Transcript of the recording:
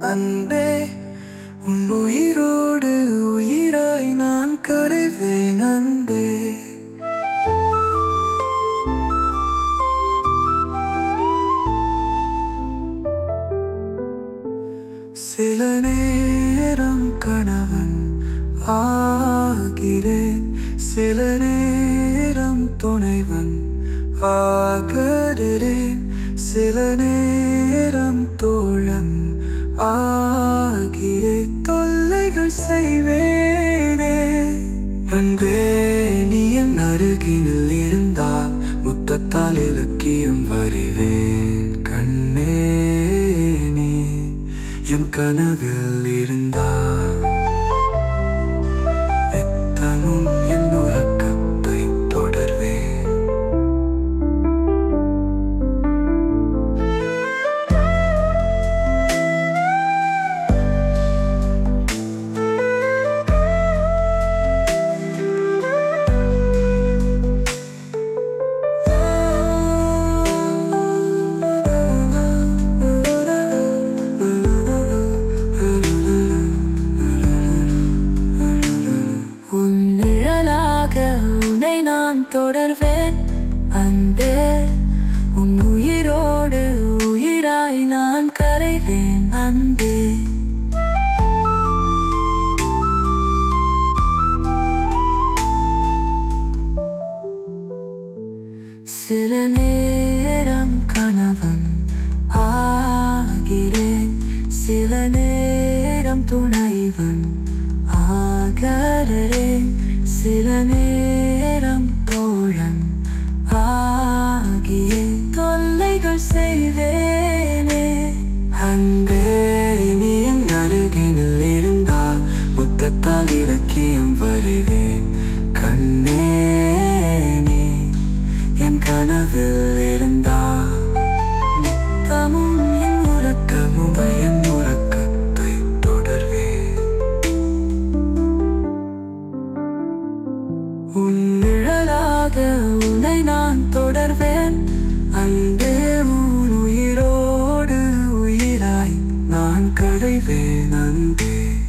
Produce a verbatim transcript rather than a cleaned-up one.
அன்பே உன் உயிரோடு உயிராய் நான் கரைவேன் அன்பே. சில நேரம் கணவன் ஆகிறேன், சில நேரம் துணைவன் ஆகிறேன், சில நேரம் தோழன் ஆகியே தொல்லைகள் செய்வேனே. அன்பே நீ என் அருகினில் இருந்தால் முத்தத்தால் இலக்கியம் வரிவேன். கண்ணே நீ என் கனவில் இருந்தால் நித்தமும் என் உறக்கத்தை தொடர்வேன். உன்னை நான் தொடர்வேன் அன்பே, உன் உயிரோடு உயிராய் நான் கரைவேன் அன்பே. சில நேரம் கணவன் ஆகிறேன், சில நேரம் துணைவன் ஆகிறேன், சில நேரம் தோழன் ஆகியே தொல்லைகள் செய்வேனே. அன்பே நீ என் அருகினில் இருந்தால் முத்தத்தால் இலக்கியம் வரிவேன். கண்ணே நீ என் கனவில் இருந்தால் நித்தமும் என் உறக்கமும் என் உறக்கத்தை தொடர்வேன். உன் நிழலாக உன்னை நான் தொடர்வேன் அன்பே, உன் உயிரோடு உயிராய் நான் கரைவேன் அன்பே.